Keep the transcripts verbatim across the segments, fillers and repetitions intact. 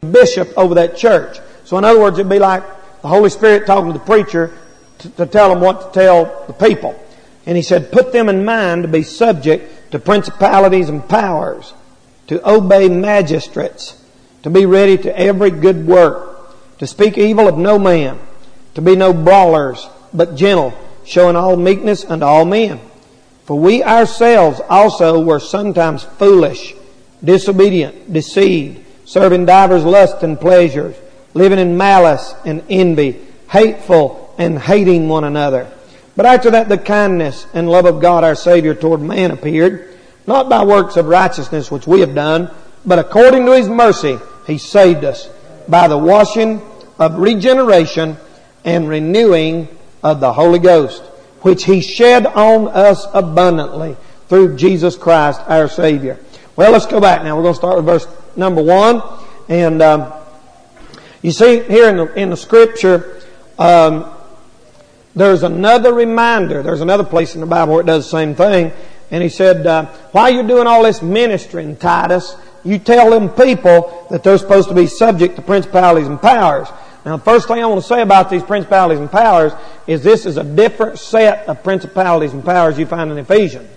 bishop over that church. So in other words, it'd be like the Holy Spirit talking to the preacher to, to tell them what to tell the people. And he said, put them in mind to be subject to principalities and powers, to obey magistrates, to be ready to every good work, to speak evil of no man, to be no brawlers, but gentle, showing all meekness unto all men. For we ourselves also were sometimes foolish, disobedient, deceived, serving divers lusts and pleasures, living in malice and envy, hateful and hating one another. But after that the kindness and love of God our Savior toward man appeared, not by works of righteousness which we have done, but according to His mercy He saved us by the washing of regeneration and renewing of the Holy Ghost, which He shed on us abundantly through Jesus Christ our Savior. Well, let's go back now. We're going to start with verse number one. And um, you see here in the, in the Scripture, um, there's another reminder. There's another place in the Bible where it does the same thing. And he said, uh, while you're doing all this ministering, Titus, you tell them people that they're supposed to be subject to principalities and powers. Now, the first thing I want to say about these principalities and powers is this is a different set of principalities and powers you find in Ephesians.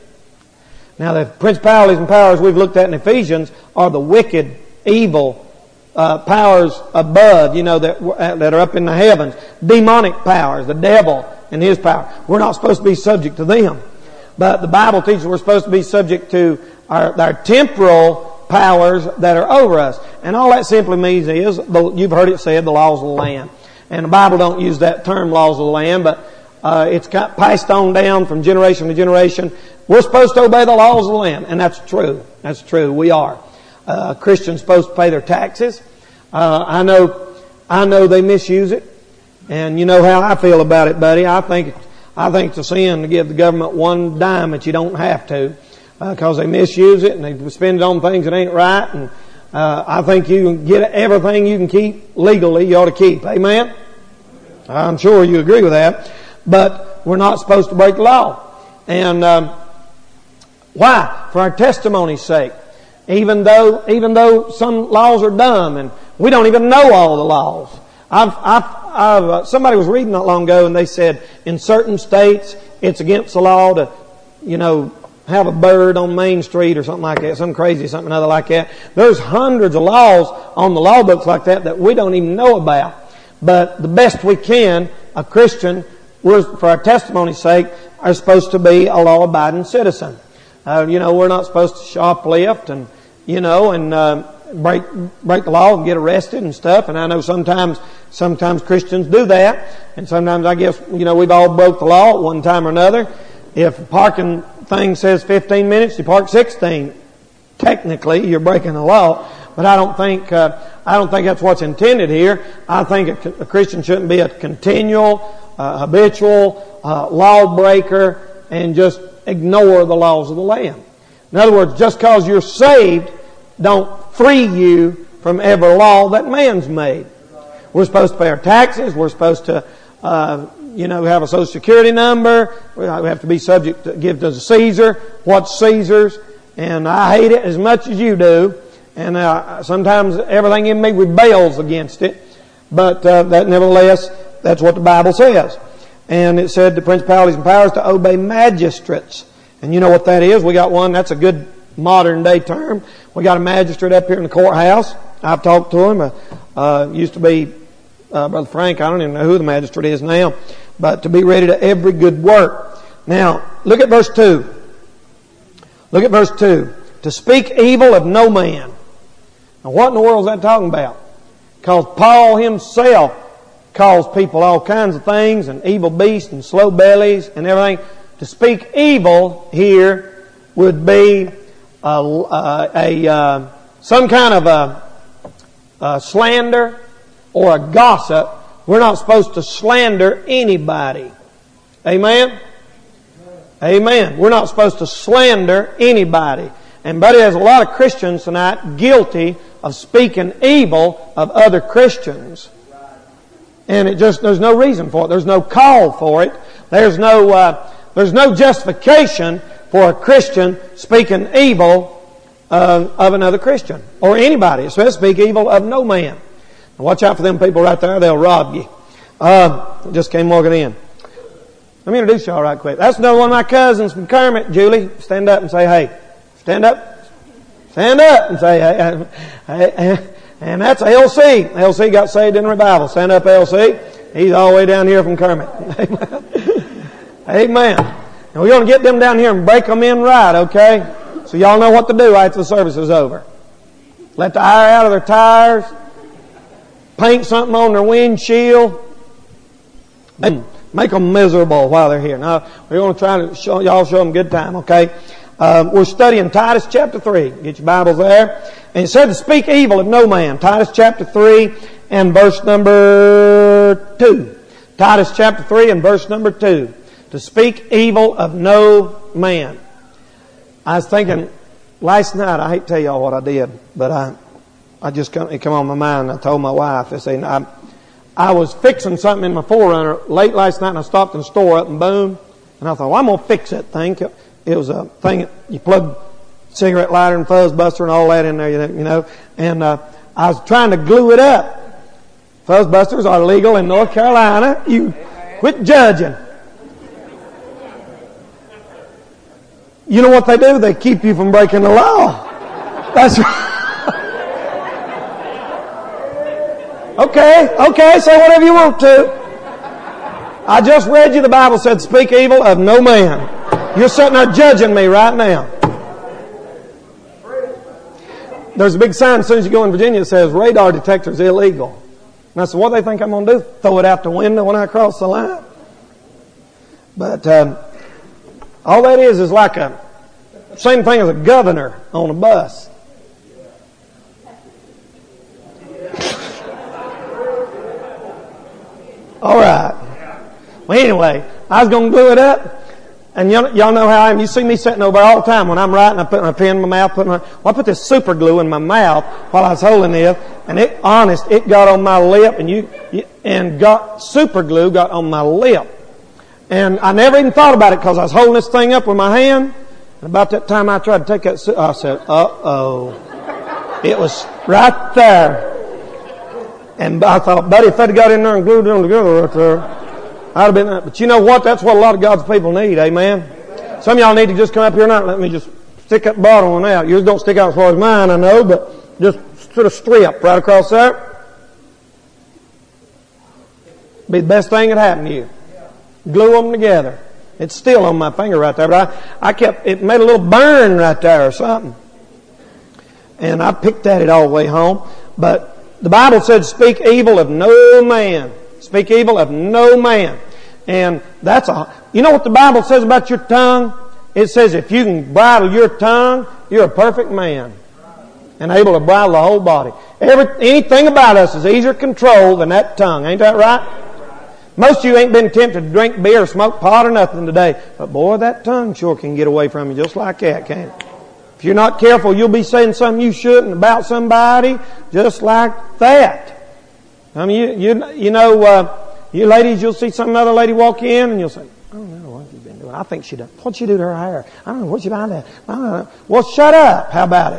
Now, the principalities and powers we've looked at in Ephesians are the wicked, evil uh, powers above, you know, that, uh, that are up in the heavens. Demonic powers, the devil and his power. We're not supposed to be subject to them. But the Bible teaches we're supposed to be subject to our, our temporal powers that are over us. And all that simply means is, the, you've heard it said, the laws of the land. And the Bible don't use that term, laws of the land, but uh, it's got passed on down from generation to generation. We're supposed to obey the laws of the land, and that's true. That's true. We are. Uh, Christians supposed to pay their taxes. Uh, I know, I know they misuse it, and you know how I feel about it, buddy. I think, I think it's a sin to give the government one dime that you don't have to. Because uh, they misuse it and they spend it on things that ain't right. And uh, I think you can get everything you can keep legally, you ought to keep. Amen? I'm sure you agree with that. But we're not supposed to break the law. And um, why? For our testimony's sake. Even though, even though some laws are dumb and we don't even know all the laws. I've, I've, I've uh, somebody was reading not long ago and they said in certain states it's against the law to, you know, have a bird on Main Street or something like that, some crazy something other like that. There's hundreds of laws on the law books like that that we don't even know about. But the best we can, a Christian, we're, for our testimony's sake, are supposed to be a law-abiding citizen. Uh, you know, we're not supposed to shoplift and, you know, and uh, break break the law and get arrested and stuff. And I know sometimes sometimes Christians do that. And sometimes I guess, you know, we've all broke the law at one time or another. If parking thing says fifteen minutes, you park sixteen. Technically, you're breaking the law, but I don't think uh, I don't think that's what's intended here. I think a, a Christian shouldn't be a continual, uh, habitual uh, lawbreaker and just ignore the laws of the land. In other words, just because you're saved, don't free you from every law that man's made. We're supposed to pay our taxes. We're supposed to. Uh, You know, we have a Social Security number. We have to be subject to give to Caesar what's Caesar's. And I hate it as much as you do. And uh, sometimes everything in me rebels against it. But uh, that nevertheless, that's what the Bible says. And it said the principalities and powers to obey magistrates. And you know what that is? We got one. That's a good modern day term. We got a magistrate up here in the courthouse. I've talked to him. Uh, uh, used to be Uh, Brother Frank, I don't even know who the magistrate is now, but to be ready to every good work. Now, look at verse two. Look at verse two. To speak evil of no man. Now, what in the world is that talking about? Because Paul himself calls people all kinds of things, and evil beasts and slow bellies and everything. To speak evil here would be a, a, a uh, some kind of a, a slander or a gossip. We're not supposed to slander anybody. Amen? Amen. We're not supposed to slander anybody. And buddy, there's a lot of Christians tonight guilty of speaking evil of other Christians. And it just, there's no reason for it. There's no call for it. There's no, uh, there's no justification for a Christian speaking evil uh, of another Christian or anybody. It says, speak evil of no man. Now watch out for them people right there. They'll rob you. Uh, just came walking in. Let me introduce y'all right quick. That's another one of my cousins from Kermit. Julie, stand up and say hey. Stand up. Stand up and say hey. hey, hey. And that's L C. L C got saved in the revival. Stand up, L C. He's all the way down here from Kermit. Amen. And we're going to get them down here and break them in right, okay? So y'all know what to do after the service is over. Let the air out of their tires. Paint something on their windshield. And make them miserable while they're here. Now, we're going to try to show y'all show them a good time, okay? Um, we're studying Titus chapter three. Get your Bibles there. And it said to speak evil of no man. Titus chapter three and verse number two. Titus chapter three and verse number two. To speak evil of no man. I was thinking last night, I hate to tell y'all what I did, but I, I just come, it come on my mind. I told my wife, I said, I, I was fixing something in my Forerunner late last night, and I stopped in the store up and boom, and I thought, well, I'm going to fix that thing. It was a thing, you plug cigarette lighter and fuzz buster and all that in there, you know, and uh, I was trying to glue it up. Fuzz busters are legal in North Carolina. You quit judging. You know what they do? They keep you from breaking the law. That's right. Okay, okay, say whatever you want to. I just read you the Bible said, speak evil of no man. You're sitting there judging me right now. There's a big sign as soon as you go in Virginia that says radar detectors illegal. And I said, what do they think I'm going to do? Throw it out the window when I cross the line? But um, all that is is like a same thing as a governor on a bus. All right. Well, anyway, I was going to glue it up. And y'all, y'all know how I am. You see me sitting over all the time when I'm writing. I put my pen in my mouth. Put my, well, I put this super glue in my mouth while I was holding this. And it, honest, it got on my lip. And you, you and got super glue got on my lip. And I never even thought about it because I was holding this thing up with my hand. And about that time I tried to take that, I said, uh-oh. It was right there. And I thought, buddy, if they'd got in there and glued them together right there, I'd have been, but you know what? That's what a lot of God's people need, amen? Some of y'all need to just come up here and not let me just stick that bottom one out. Yours don't stick out as far as mine, I know, but just sort of strip right across there. Be the best thing that happened to you. Glue them together. It's still on my finger right there, but I, I kept, it made a little burn right there or something. And I picked at it all the way home. But the Bible said, speak evil of no man. Speak evil of no man. And that's a, you know what the Bible says about your tongue? It says if you can bridle your tongue, you're a perfect man. And able to bridle the whole body. Every, anything about us is easier controlled than that tongue. Ain't that right? Most of you ain't been tempted to drink beer or smoke pot or nothing today. But boy, that tongue sure can get away from you just like that, can't it? If you're not careful, you'll be saying something you shouldn't about somebody just like that. I mean, you, you, you know, uh, you ladies, you'll see some other lady walk in and you'll say, I don't know what you've been doing. I think she done. What'd she do to her hair? I don't know. What'd she buy that? I don't know. Well, shut up. How about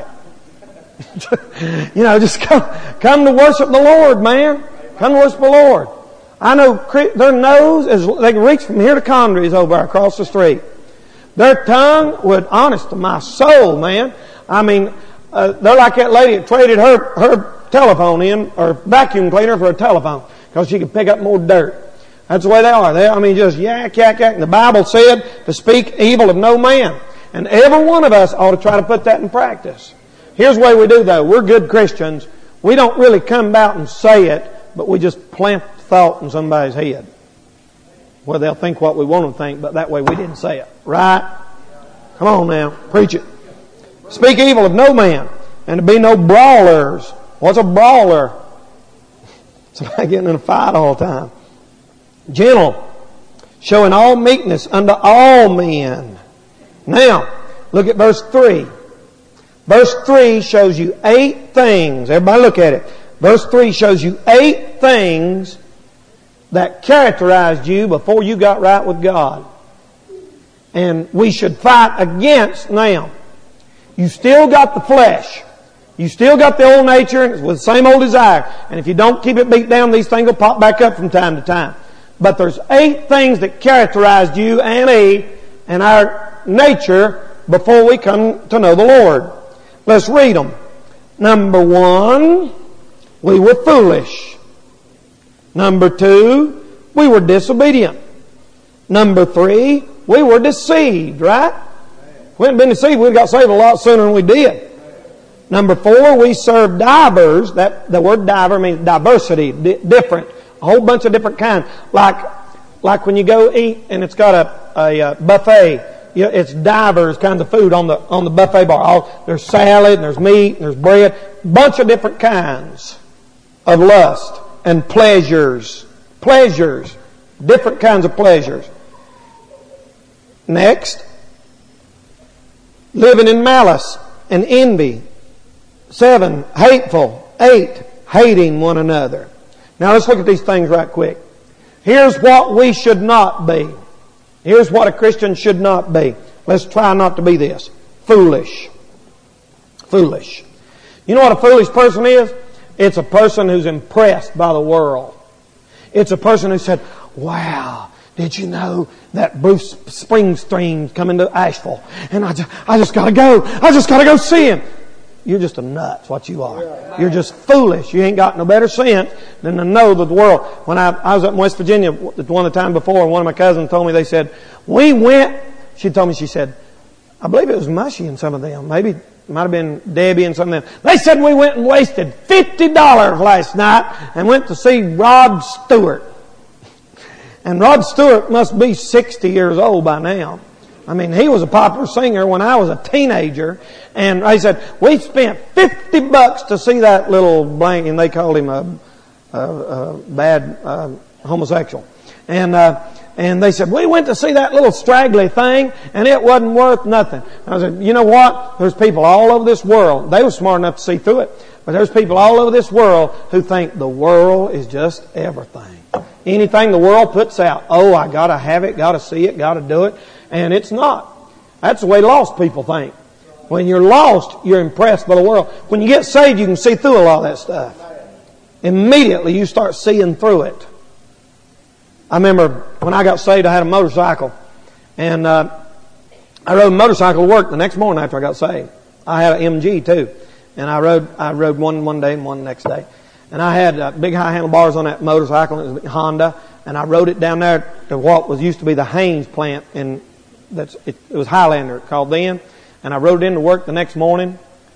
it? You know, just come, come to worship the Lord, man. Come to worship the Lord. I know their nose is, they can reach from here to Condry's over across the street. Their tongue would, honest to my soul, man. I mean, uh, they're like that lady that traded her, her telephone in, or vacuum cleaner for a telephone, because she could pick up more dirt. That's the way they are. They, I mean, just yak, yak, yak. And the Bible said to speak evil of no man. And every one of us ought to try to put that in practice. Here's the way we do, though. We're good Christians. We don't really come out and say it, but we just plant thought in somebody's head. Well, they'll think what we want them to think, but that way we didn't say it. Right? Come on now. Preach it. Speak evil of no man, and to be no brawlers. What's a brawler? Somebody getting in a fight all the time. Gentle, showing all meekness unto all men. Now, look at verse three. Verse three shows you eight things. Everybody look at it. Verse three shows you eight things that characterized you before you got right with God. And we should fight against now. You still got the flesh. You still got the old nature with the same old desire. And if you don't keep it beat down, these things will pop back up from time to time. But there's eight things that characterized you and me and our nature before we come to know the Lord. Let's read them. Number one, we were foolish. Number two, we were disobedient. Number three, we were deceived, right? If we hadn't been deceived, we'd got saved a lot sooner than we did. Number four, we served divers. That the word diver means diversity, di- different, a whole bunch of different kinds. Like, like when you go eat and it's got a, a, a buffet, you know, it's divers kinds of food on the on the buffet bar. All, there's salad, and there's meat, and there's bread, bunch of different kinds of lust and pleasures, pleasures, different kinds of pleasures. Next, living in malice and envy. Seven, hateful. Eight, hating one another. Now let's look at these things right quick. Here's what we should not be. Here's what a Christian should not be. Let's try not to be this. Foolish. Foolish. You know what a foolish person is? It's a person who's impressed by the world. It's a person who said, wow, did you know that Bruce Springsteen's coming to Asheville? And I just, I just gotta go. I just gotta go see him. You're just a nut, what you are. You're just foolish. You ain't got no better sense than to know that the world. When I, I was up in West Virginia one of the time before, and one of my cousins told me, they said, we went, she told me, she said, I believe it was Mushy and some of them. Maybe it might have been Debbie and some of them. They said we went and wasted fifty dollars last night and went to see Rod Stewart. And Rod Stewart must be sixty years old by now. I mean, he was a popular singer when I was a teenager. And they said, we spent fifty bucks to see that little blank, and they called him a, a, a bad uh, homosexual. And uh, and they said, we went to see that little straggly thing, and it wasn't worth nothing. And I said, you know what? There's people all over this world. They were smart enough to see through it. But there's people all over this world who think the world is just everything. Anything the world puts out, oh, I gotta have it, gotta see it, gotta do it. And it's not. That's the way lost people think. When you're lost, you're impressed by the world. When you get saved, you can see through a lot of that stuff. Immediately, you start seeing through it. I remember when I got saved, I had a motorcycle. And uh, I rode a motorcycle to work the next morning after I got saved. I had an M G too. And I rode I rode one one day and one the next day. And I had uh, big high handlebars on that motorcycle. And it was a Honda. And I rode it down there to what was used to be the Haynes plant in That's it, it was Highlander called then, and I rode into work the next morning.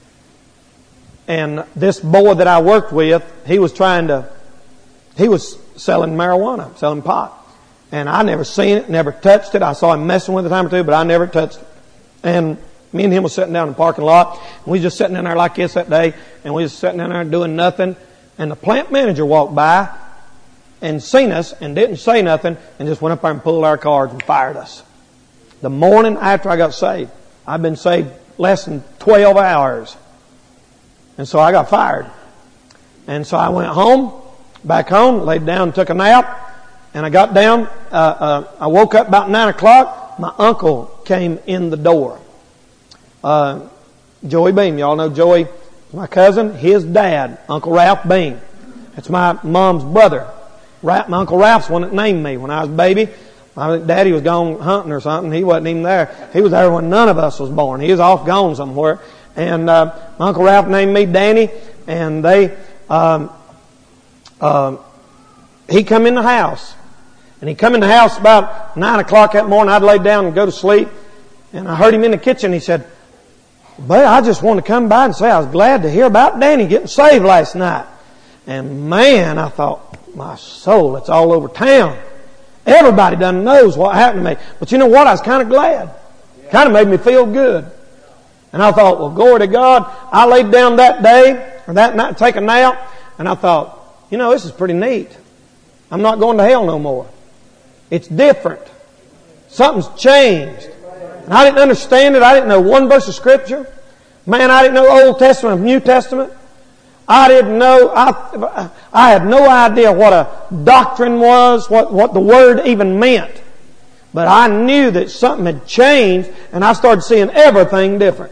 And this boy that I worked with, he was trying to, he was selling marijuana, selling pot, and I never seen it, never touched it. I saw him messing with it a time or two, but I never touched it. And me and him was sitting down in the parking lot, and we was just sitting in there like this that day, and we was sitting down there doing nothing. And the plant manager walked by and seen us and didn't say nothing, and just went up there and pulled our cards and fired us. The morning after I got saved. I've been saved less than twelve hours. And so I got fired. And so I went home, back home, laid down and took a nap. And I got down, uh, uh, I woke up about nine o'clock. My uncle came in the door. Uh, Joey Beam. Y'all know Joey, my cousin, his dad, Uncle Ralph Beam. That's my mom's brother. Ralph, my Uncle Ralph's the one that named me when I was a baby. My daddy was gone hunting or something. He wasn't even there. He was there when none of us was born. He was off gone somewhere. And uh, my Uncle Ralph named me Danny. And they, um, uh, he come in the house. And he come in the house about nine o'clock that morning. I'd lay down and go to sleep. And I heard him in the kitchen. He said, "But I just wanted to come by and say I was glad to hear about Danny getting saved last night." And man, I thought, my soul, it's all over town. Everybody done knows what happened to me. But you know what? I was kind of glad. Kind of made me feel good. And I thought, well, glory to God. I laid down that day, or that night, to take a nap, and I thought, you know, this is pretty neat. I'm not going to hell no more. It's different. Something's changed. And I didn't understand it. I didn't know one verse of Scripture. Man, I didn't know Old Testament and New Testament. I didn't know, I, I had no idea what a doctrine was, what, what the Word even meant. But I knew that something had changed, and I started seeing everything different.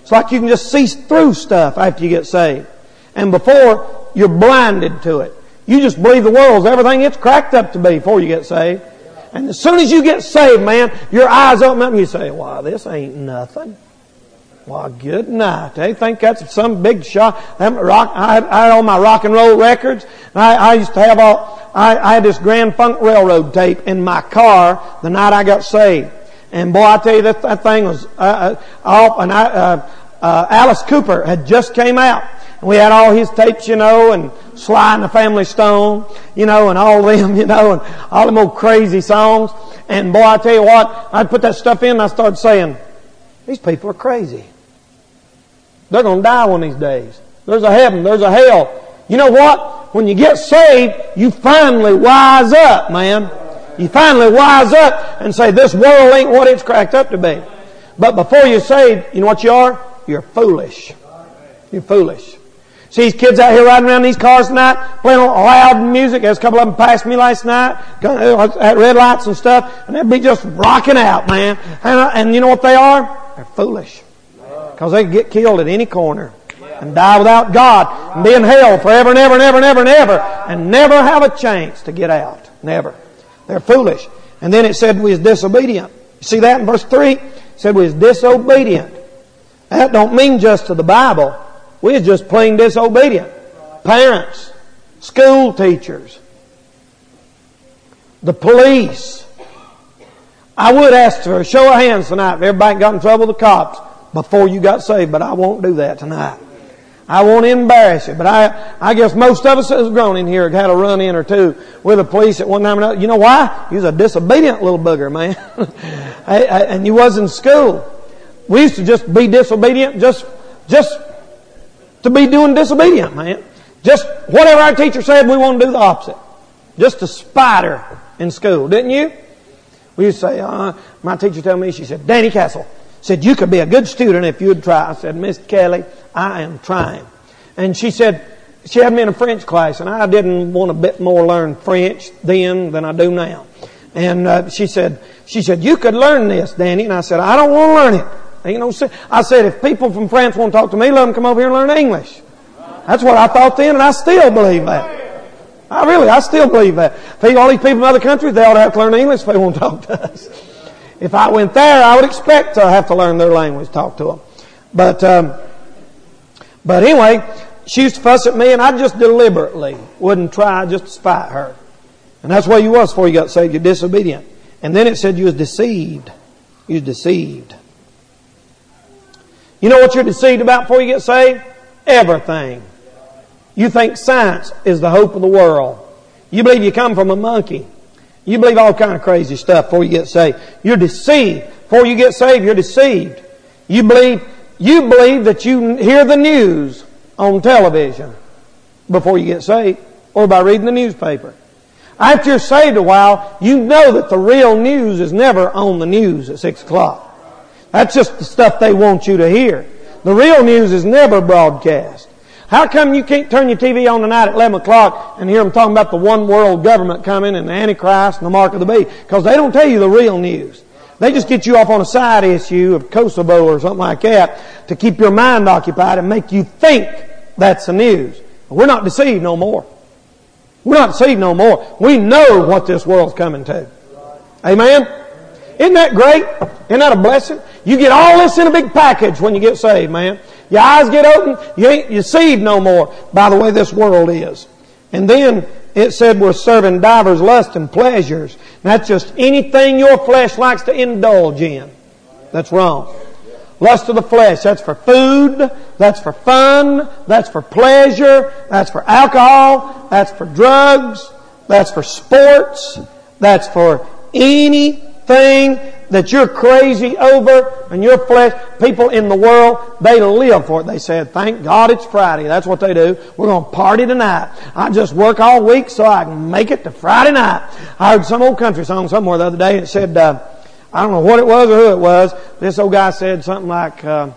It's like you can just see through stuff after you get saved. And before, you're blinded to it. You just believe the world's everything it's cracked up to be before you get saved. And as soon as you get saved, man, your eyes open up and you say, "Wow, this ain't nothing." Well, good night. They think that's some big shot. Rock, I, had, I had all my rock and roll records. I, I used to have all, I, I had this Grand Funk Railroad tape in my car the night I got saved. And boy, I tell you, that, that thing was, uh, off, and I, uh, uh, Alice Cooper had just came out. And we had all his tapes, you know, and Sly and the Family Stone, you know, and all them, you know, and all them old crazy songs. And boy, I tell you what, I'd put that stuff in and I started saying, these people are crazy. They're going to die one of these days. There's a heaven. There's a hell. You know what? When you get saved, you finally wise up, man. You finally wise up and say, this world ain't what it's cracked up to be. But before you're saved, you know what you are? You're foolish. You're foolish. See these kids out here riding around these cars tonight, playing loud music. There's a couple of them passed me last night at red lights and stuff, and they'd be just rocking out, man. And, and you know what they are? They're foolish. Because they can get killed at any corner and die without God and be in hell forever and ever and ever and ever and ever and never have a chance to get out. Never. They're foolish. And then it said we was disobedient. You see that in verse three? It said we was disobedient. That don't mean just to the Bible. We was just plain disobedient. Parents, school teachers, the police. I would ask for a show of hands tonight if everybody got in trouble with the cops before you got saved, but I won't do that tonight. I won't embarrass you, but I, I guess most of us that was grown in here had a run-in or two with the police at one time or another. You know why? You was a disobedient little booger, man. And you was in school. We used to just be disobedient, just, just to be doing disobedient, man. Just whatever our teacher said, we want to do the opposite. Just a spider in school, didn't you? We used to say, uh, my teacher told me, she said, Danny Castle, said, you could be a good student if you would try. I said, Miss Kelly, I am trying. And she said, she had me in a French class, and I didn't want a bit more learn French then than I do now. And uh, she said, she said, you could learn this, Danny. And I said, I don't want to learn it. Ain't no sense. I said, if people from France want to talk to me, let them come over here and learn English. That's what I thought then, and I still believe that. I really, I still believe that. All these people in other countries, they ought to have to learn English if they want to talk to us. If I went there, I would expect to have to learn their language, talk to them. But, um, but anyway, she used to fuss at me, and I just deliberately wouldn't try just to spite her. And that's where you was before you got saved. You're disobedient. And then it said you was deceived. You was deceived. You know what you're deceived about before you get saved? Everything. You think science is the hope of the world. You believe you come from a monkey. You believe all kind of crazy stuff before you get saved. You're deceived. Before you get saved, you're deceived. You believe, you believe that you hear the news on television before you get saved, or by reading the newspaper. After you're saved a while, you know that the real news is never on the news at six o'clock. That's just the stuff they want you to hear. The real news is never broadcast. How come you can't turn your T V on tonight at eleven o'clock and hear them talking about the one world government coming and the Antichrist and the mark of the beast? Because they don't tell you the real news. They just get you off on a side issue of Kosovo or something like that to keep your mind occupied and make you think that's the news. We're not deceived no more. We're not deceived no more. We know what this world's coming to. Amen? Isn't that great? Isn't that a blessing? You get all this in a big package when you get saved, man. Your eyes get open. You ain't deceived no more by the way this world is. And then it said we're serving divers lusts and pleasures. And that's just anything your flesh likes to indulge in. That's wrong. Lust of the flesh, that's for food, that's for fun, that's for pleasure, that's for alcohol, that's for drugs, that's for sports, that's for anything that you're crazy over and your flesh. People in the world, they live for it. They said, thank God it's Friday. That's what they do. We're going to party tonight. I just work all week so I can make it to Friday night. I heard some old country song somewhere the other day and it said, uh, I don't know what it was or who it was. This old guy said something like, uh,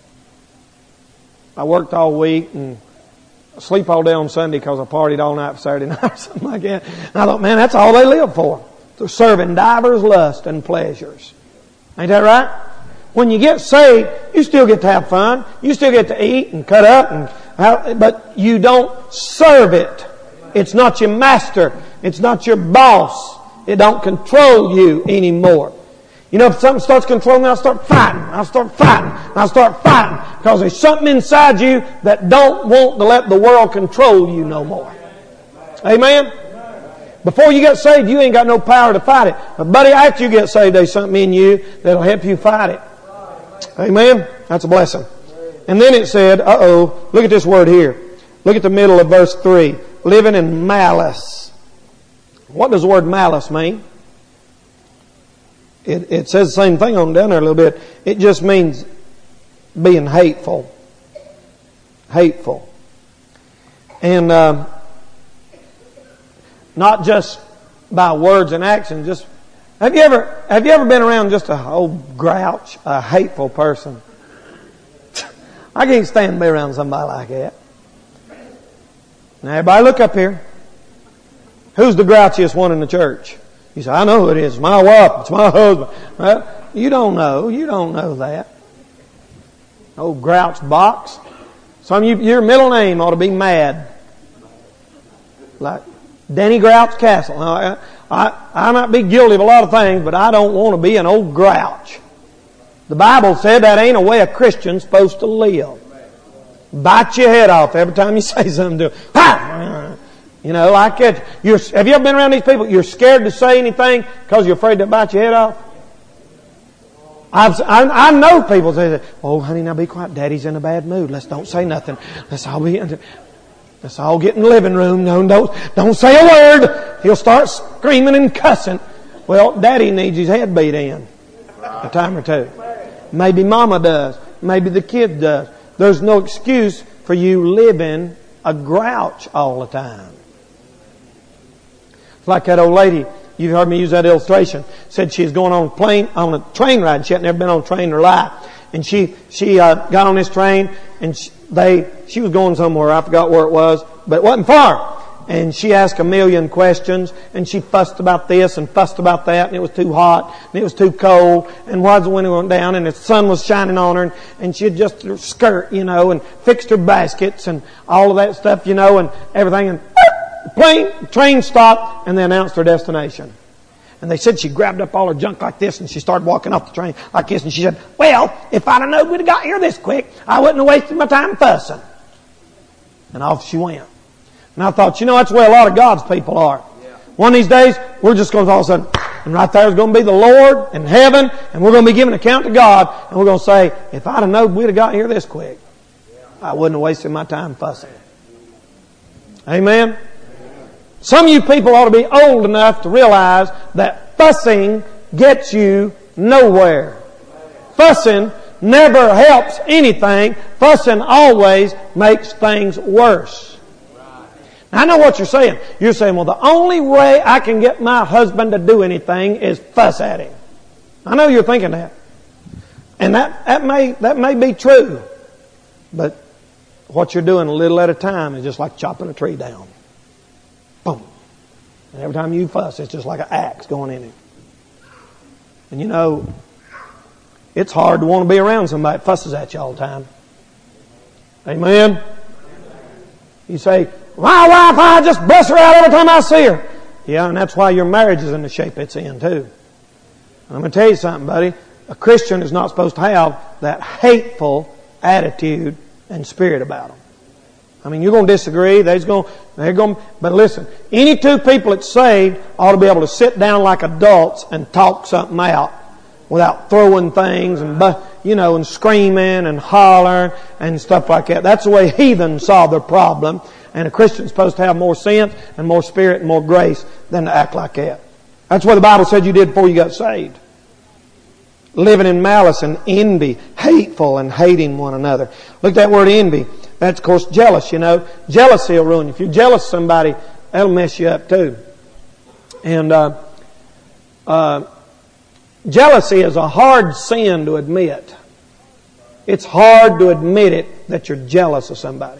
I worked all week and I sleep all day on Sunday because I partied all night for Saturday night or something like that. And I thought, man, that's all they live for. They're serving divers lusts and pleasures. Ain't that right? When you get saved, you still get to have fun. You still get to eat and cut up, and have, but you don't serve it. It's not your master. It's not your boss. It don't control you anymore. You know, if something starts controlling me, I'll start fighting. I'll start fighting. I'll start fighting. Because there's something inside you that don't want to let the world control you no more. Amen? Before you get saved, you ain't got no power to fight it. But buddy, after you get saved, there's something in you that'll help you fight it. Amen? That's a blessing. And then it said, uh-oh, look at this word here. Look at the middle of verse three. Living in malice. What does the word malice mean? It, it says the same thing on down there a little bit. It just means being hateful. Hateful. And uh, not just by words and actions. Just have you ever have you ever been around just a old grouch, a hateful person? I can't stand to be around somebody like that. Now everybody look up here. Who's the grouchiest one in the church? You say, I know who it is. It's my wife. It's my husband. Right? You don't know. You don't know that. Old grouch box. Some of you, your middle name ought to be Mad. Like Danny Grouch Castle. Now, I, I, I might be guilty of a lot of things, but I don't want to be an old grouch. The Bible said that ain't a way a Christian's supposed to live. Bite your head off every time you say something to them. You know, like that. You're, have you ever been around these people? You're scared to say anything because you're afraid to bite your head off? I've, I, I know people say, oh, honey, now be quiet. Daddy's in a bad mood. Let's don't say nothing. Let's all be, let's all get in the living room. No, don't, don't say a word. He'll start screaming and cussing. Well, Daddy needs his head beat in a time or two. Maybe Mama does. Maybe the kid does. There's no excuse for you living a grouch all the time. It's like that old lady, you've heard me use that illustration, said she was going on a plane, on a train ride. She had never been on a train in her life. And she, she, uh, got on this train and she, they, she was going somewhere. I forgot where it was, but it wasn't far. And she asked a million questions and she fussed about this and fussed about that, and it was too hot and it was too cold, and why was the window going down, and the sun was shining on her, and, and she had just her skirt, you know, and fixed her baskets and all of that stuff, you know, and everything, and the plane, train stopped, and they announced their destination. And they said she grabbed up all her junk like this and she started walking off the train like this, and she said, well, if I'd have known we'd have got here this quick, I wouldn't have wasted my time fussing. And off she went. And I thought, you know, that's the way a lot of God's people are. Yeah. One of these days, we're just going to all of a sudden, and right there is going to be the Lord in heaven, and we're going to be giving account to God, and we're going to say, if I'd have known we'd have got here this quick, I wouldn't have wasted my time fussing. Amen? Amen? Some of you people ought to be old enough to realize that fussing gets you nowhere. Fussing never helps anything. Fussing always makes things worse. I know what you're saying. You're saying, well, the only way I can get my husband to do anything is fuss at him. I know you're thinking that. And that, that may, that may be true. But what you're doing a little at a time is just like chopping a tree down. Boom. And every time you fuss, it's just like an axe going in it. And you know, it's hard to want to be around somebody that fusses at you all the time. Amen? You say, my wife, I just bust her out every time I see her. Yeah, and that's why your marriage is in the shape it's in too. And I'm going to tell you something, buddy. A Christian is not supposed to have that hateful attitude and spirit about them. I mean, you're going to disagree. They're going, they're going, but listen, any two people that's saved ought to be able to sit down like adults and talk something out without throwing things and, you know, and screaming and hollering and stuff like that. That's the way heathens solve their problem. And a Christian's supposed to have more sense and more spirit and more grace than to act like that. That's what the Bible said you did before you got saved. Living in malice and envy, hateful and hating one another. Look at that word envy. That's, of course, jealous, you know. Jealousy will ruin you. If you're jealous of somebody, that'll mess you up too. And uh, uh, jealousy is a hard sin to admit. It's hard to admit it that you're jealous of somebody.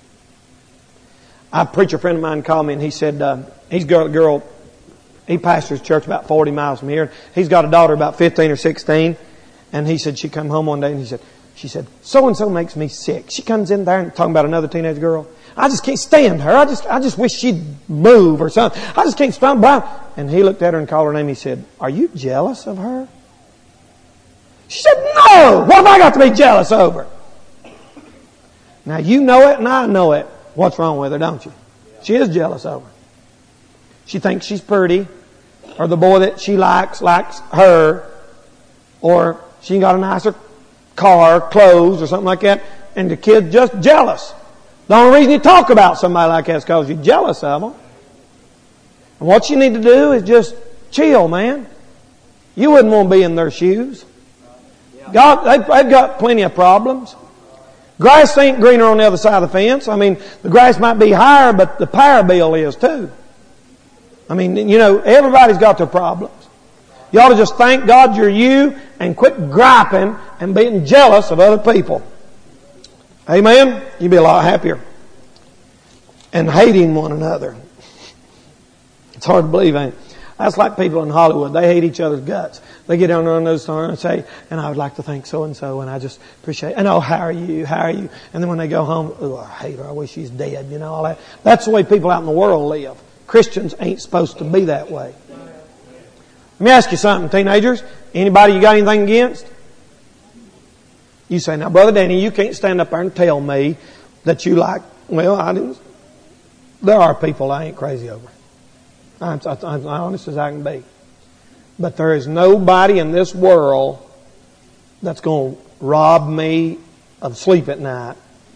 A preacher friend of mine called me and he said, uh, he's got a girl, he pastors church about forty miles from here. He's got a daughter about fifteen or sixteen. And he said, she come home one day and he said, she said, so-and-so makes me sick. She comes in there and talking about another teenage girl. I just can't stand her. I just, I just wish she'd move or something. I just can't stand her. And he looked at her and called her name. He said, are you jealous of her? She said, no! What have I got to be jealous over? Now you know it and I know it. What's wrong with her, don't you? She is jealous of her. She thinks she's pretty, or the boy that she likes likes her, or she got a nicer car, clothes, or something like that, and the kid's just jealous. The only reason you talk about somebody like that is because you're jealous of them. And what you need to do is just chill, man. You wouldn't want to be in their shoes. God, they've, they've got plenty of problems. Grass ain't greener on the other side of the fence. I mean, the grass might be higher, but the power bill is too. I mean, you know, everybody's got their problems. You ought to just thank God you're you and quit griping and being jealous of other people. Amen? You'd be a lot happier. And hating one another. It's hard to believe, ain't it? That's like people in Hollywood. They hate each other's guts. They get down on those stars and say, and I would like to thank so-and-so, and I just appreciate it. And oh, how are you? How are you? And then when they go home, oh, I hate her. I wish she's dead. You know, all that. That's the way people out in the world live. Christians ain't supposed to be that way. Let me ask you something, teenagers. Anybody you got anything against? You say, now, Brother Danny, you can't stand up there and tell me that you like, well, I didn't. There are people I ain't crazy over. I'm, I'm, I'm honest as I can be. But there is nobody in this world that's going to rob me of sleep at night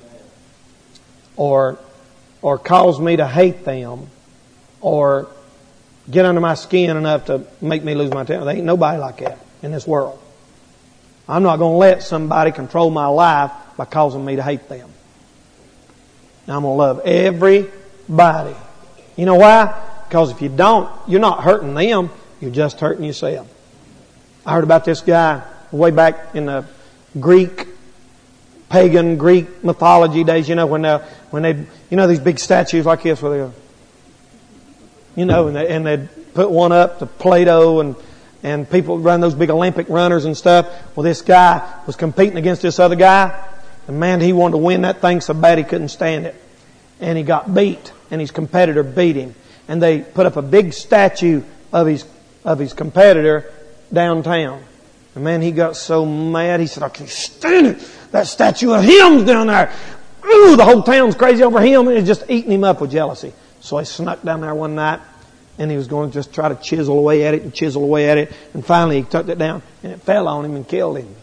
or or cause me to hate them or get under my skin enough to make me lose my temper. There ain't nobody like that in this world. I'm not going to let somebody control my life by causing me to hate them. Now, I'm going to love everybody. You know why? Because if you don't, you're not hurting them. You're just hurting yourself. I heard about this guy way back in the Greek, pagan Greek mythology days. You know, when they, when they, you know, these big statues like this where they, you know, and they, and they'd put one up to Plato and, and people run those big Olympic runners and stuff. Well, this guy was competing against this other guy. And man, he wanted to win that thing so bad he couldn't stand it. And he got beat. And his competitor beat him. And they put up a big statue of his of his competitor downtown. And man, he got so mad. He said, I can't stand it. That statue of him's down there. Ooh, the whole town's crazy over him. And it's just eating him up with jealousy. So he snuck down there one night. And he was going to just try to chisel away at it and chisel away at it. And finally he tucked it down. And it fell on him and killed him.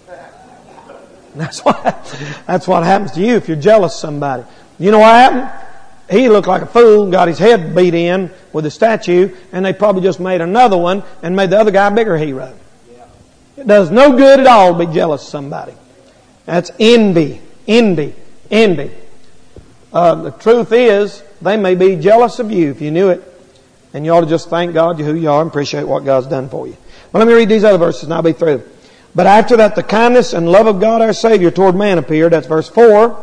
And that's what, that's what happens to you if you're jealous of somebody. You know what happened? He looked like a fool and got his head beat in with the statue, and they probably just made another one and made the other guy a bigger hero. Yeah. It does no good at all to be jealous of somebody. That's envy, envy, envy. Uh, the truth is, they may be jealous of you if you knew it. And you ought to just thank God who you are and appreciate what God's done for you. Well, let me read these other verses and I'll be through. But after that, the kindness and love of God our Savior toward man appeared. That's verse four.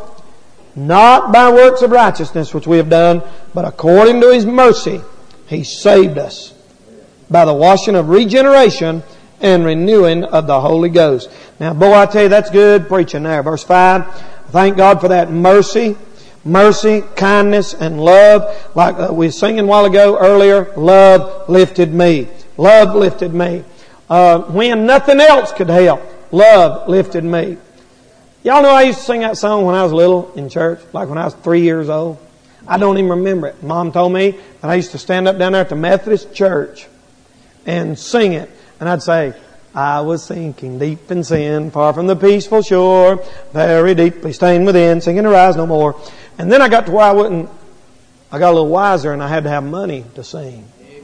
Not by works of righteousness which we have done, but according to His mercy, He saved us by the washing of regeneration and renewing of the Holy Ghost. Now, boy, I tell you, that's good preaching there. Verse five. Thank God for that mercy, mercy, kindness, and love. Like uh, we were singing a while ago earlier, love lifted me. Love lifted me. Uh, when nothing else could help, love lifted me. Y'all know I used to sing that song when I was little in church, like when I was three years old. I don't even remember it. Mom told me that I used to stand up down there at the Methodist church and sing it. And I'd say, I was sinking deep in sin, far from the peaceful shore, very deeply stained within, singing to rise no more. And then I got to where I wouldn't, I got a little wiser and I had to have money to sing.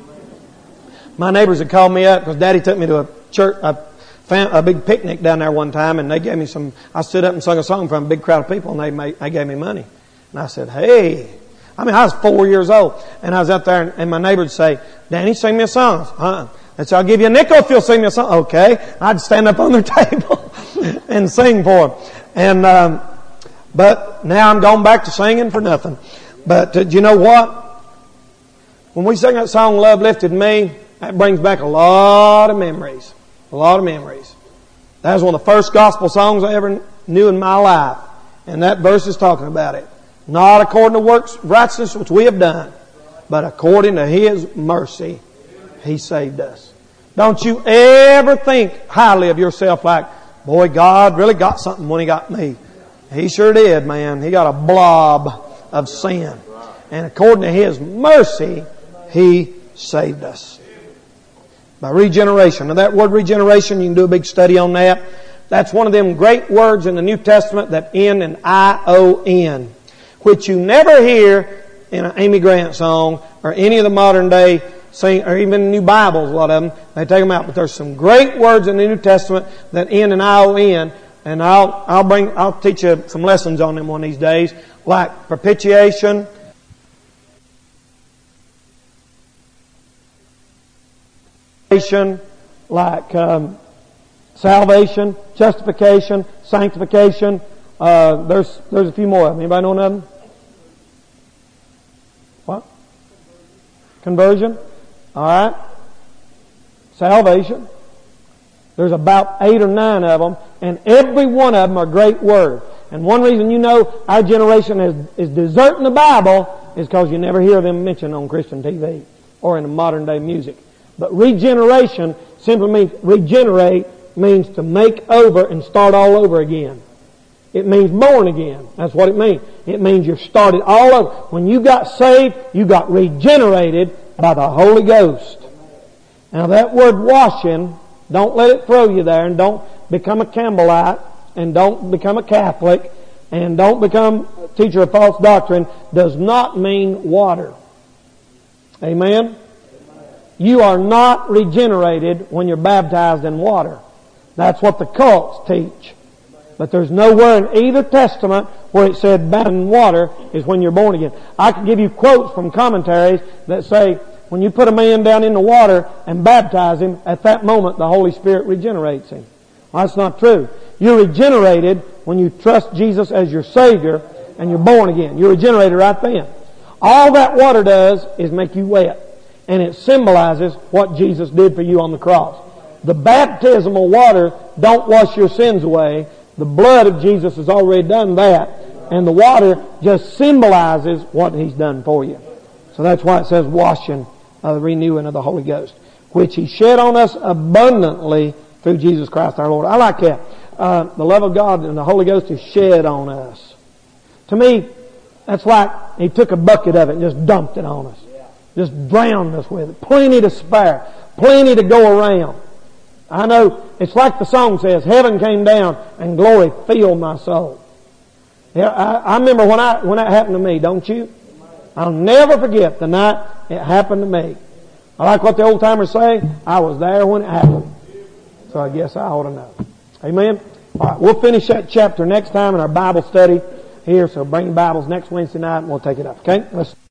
My neighbors had called me up because Daddy took me to a church, a a big picnic down there one time, and they gave me some, I stood up and sung a song from a big crowd of people, and they made, they gave me money. And I said, hey, I mean, I was four years old, and I was out there, and, and my neighbor would say, Danny, sing me a song. Uh-uh. And so I'll give you a nickel if you'll sing me a song. Okay. I'd stand up on their table and sing for them. And, um, but now I'm going back to singing for nothing. But uh, do you know what? When we sing that song, Love Lifted Me, that brings back a lot of memories. A lot of memories. That was one of the first gospel songs I ever knew in my life. And that verse is talking about it. Not according to works righteousness which we have done, but according to His mercy, He saved us. Don't you ever think highly of yourself like, boy, God really got something when He got me. He sure did, man. He got a blob of sin. And according to His mercy, He saved us. By regeneration. Now that word regeneration, you can do a big study on that. That's one of them great words in the New Testament that end in I O N, which you never hear in an Amy Grant song or any of the modern day sing, or even New Bibles, a lot of them. They take them out. But there's some great words in the New Testament that end in I O N, and I'll, I'll bring, I'll teach you some lessons on them one of these days, like propitiation, like um, salvation, justification, sanctification. Uh, there's there's a few more of them. Anybody know none of them? What? Conversion. All right. Salvation. There's about eight or nine of them, and every one of them are great words. And one reason you know our generation is, is deserting the Bible is because you never hear them mentioned on Christian T V or in the modern day music. But regeneration simply means, regenerate means to make over and start all over again. It means born again. That's what it means. It means you're started all over. When you got saved, you got regenerated by the Holy Ghost. Now that word washing, don't let it throw you there, and don't become a Campbellite, and don't become a Catholic, and don't become a teacher of false doctrine, does not mean water. Amen? You are not regenerated when you're baptized in water. That's what the cults teach. But there's nowhere in either testament where it said baptized in water is when you're born again. I can give you quotes from commentaries that say when you put a man down in the water and baptize him, at that moment the Holy Spirit regenerates him. Well, that's not true. You're regenerated when you trust Jesus as your Savior and you're born again. You're regenerated right then. All that water does is make you wet. And it symbolizes what Jesus did for you on the cross. The baptismal water don't wash your sins away. The blood of Jesus has already done that. And the water just symbolizes what He's done for you. So that's why it says washing, uh, the renewing of the Holy Ghost, which He shed on us abundantly through Jesus Christ our Lord. I like that. Uh, the love of God and the Holy Ghost is shed on us. To me, that's like He took a bucket of it and just dumped it on us. Just drowned us with it. Plenty to spare. Plenty to go around. I know, it's like the song says, heaven came down and glory filled my soul. Yeah, I, I remember when I when that happened to me, don't you? I'll never forget the night it happened to me. I like what the old timers say, I was there when it happened. So I guess I ought to know. Amen? All right, we'll finish that chapter next time in our Bible study here, so bring your Bibles next Wednesday night and we'll take it up. Okay? Let's